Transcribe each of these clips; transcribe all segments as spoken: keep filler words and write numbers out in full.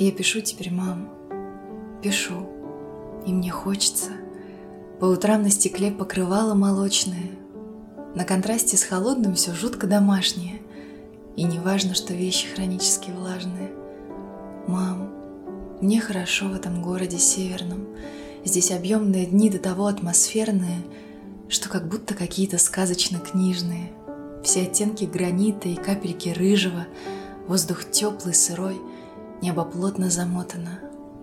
Я пишу теперь, мам, пишу, и мне хочется. По утрам на стекле покрывало молочное, на контрасте с холодным все жутко домашнее, и не важно, что вещи хронически влажные. Мам, мне хорошо в этом городе северном, здесь объемные дни до того атмосферные, что как будто какие-то сказочно-книжные. Все оттенки гранита и капельки рыжего, воздух теплый, сырой, небо плотно замотано.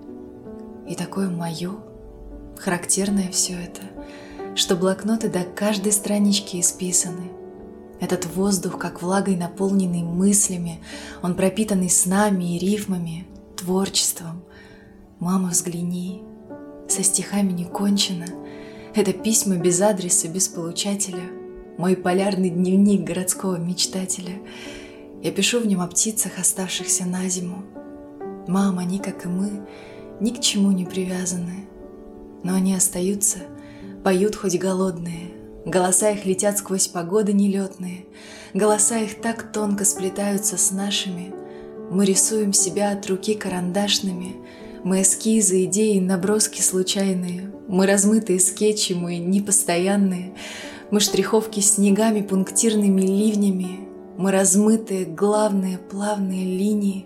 И такое мое, характерное все это, что блокноты до каждой странички исписаны. Этот воздух, как влагой наполненный мыслями, он пропитанный снами и рифмами, творчеством. Мама, взгляни, со стихами не кончено. Это письма без адреса, без получателя, мой полярный дневник городского мечтателя. Я пишу в нем о птицах, оставшихся на зиму. Мам, они, как и мы, ни к чему не привязаны, но они остаются, поют хоть голодные. Голоса их летят сквозь погоды нелетные, голоса их так тонко сплетаются с нашими. Мы рисуем себя от руки карандашными, мы эскизы, идеи, наброски случайные, мы размытые скетчи, мы непостоянные, мы штриховки снегами, пунктирными ливнями, мы размытые, главные, плавные линии.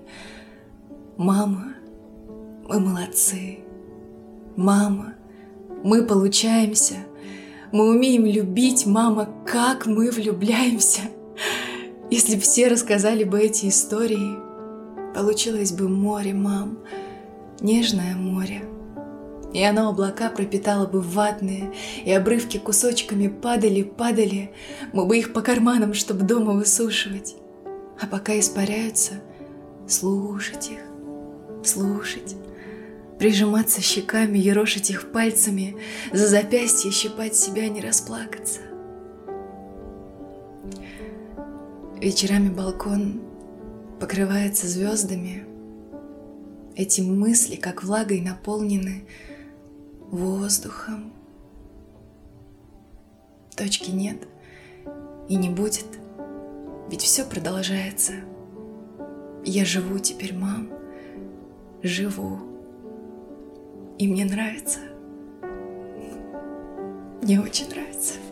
Мама, мы молодцы. Мама, мы получаемся. Мы умеем любить, мама, как мы влюбляемся. Если бы все рассказали бы эти истории, получилось бы море, мам, нежное море. И оно облака пропитало бы ватные, и обрывки кусочками падали, падали, мы бы их по карманам, чтобы дома высушивать. А пока испаряются, слушать их, слушать, прижиматься щеками, ерошить их пальцами, за запястье щипать себя, не расплакаться. Вечерами балкон покрывается звездами. Эти мысли, как влагой, наполнены воздухом. Точки нет и не будет, ведь все продолжается. Я живу теперь, мам, живу. И мне нравится. Мне очень нравится.